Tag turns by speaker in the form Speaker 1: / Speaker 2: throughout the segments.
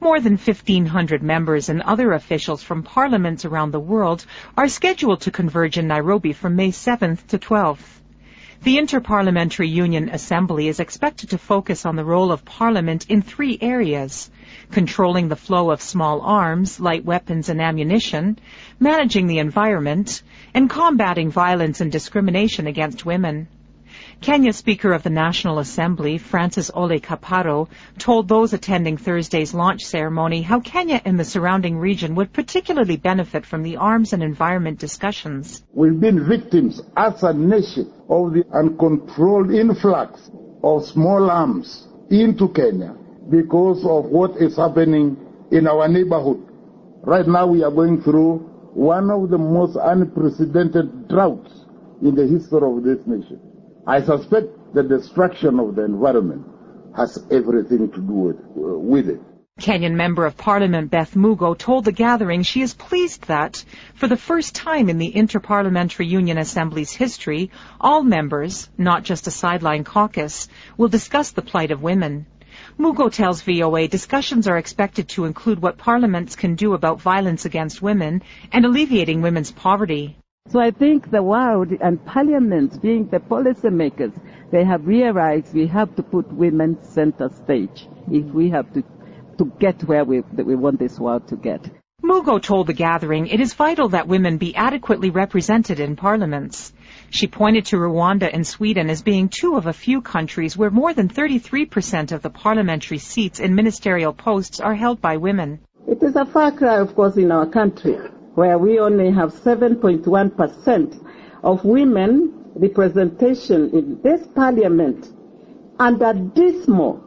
Speaker 1: More than 1,500 members and other officials from parliaments around the world are scheduled to converge in Nairobi from May 7th to 12th. The Inter-Parliamentary Union Assembly is expected to focus on the role of Parliament in 3 areas: controlling the flow of small arms, light weapons and ammunition, managing the environment, and combating violence and discrimination against women. Kenya Speaker of the National Assembly, Francis Ole Kaparo, told those attending Thursday's launch ceremony how Kenya and the surrounding region would particularly benefit from the arms and environment discussions.
Speaker 2: We've been victims as a nation of the uncontrolled influx of small arms into Kenya because of what is happening in our neighborhood. Right now we are going through one of the most unprecedented droughts in the history of this nation. I suspect the destruction of the environment has everything to do with it.
Speaker 1: Kenyan Member of Parliament Beth Mugo told the gathering she is pleased that, for the first time in the Inter-Parliamentary Union Assembly's history, all members, not just a sideline caucus, will discuss the plight of women. Mugo tells VOA discussions are expected to include what parliaments can do about violence against women and alleviating women's poverty.
Speaker 3: So I think the world and parliaments, being the policymakers, they have realized we have to put women center stage if we have to get where we want this world to get.
Speaker 1: Mugo told the gathering it is vital that women be adequately represented in parliaments. She pointed to Rwanda and Sweden as being 2 of a few countries where more than 33% of the parliamentary seats in ministerial posts are held by women.
Speaker 3: It is a far cry, of course, in our country, where we only have 7.1% of women representation in this parliament and a dismal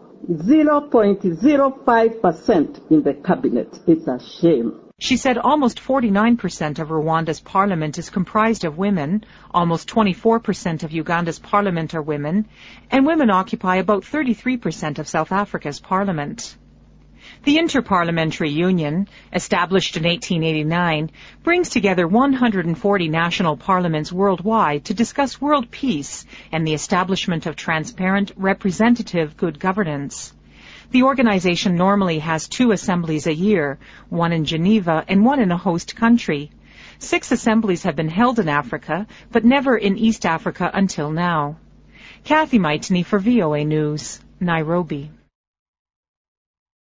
Speaker 3: 0.05% in the cabinet. It's a shame.
Speaker 1: She said almost 49% of Rwanda's parliament is comprised of women, almost 24% of Uganda's parliament are women, and women occupy about 33% of South Africa's parliament. The Inter-Parliamentary Union, established in 1889, brings together 140 national parliaments worldwide to discuss world peace and the establishment of transparent, representative good governance. The organization normally has 2 assemblies a year, one in Geneva and one in a host country. 6 assemblies have been held in Africa, but never in East Africa until now. Kathy Maitney for VOA News, Nairobi.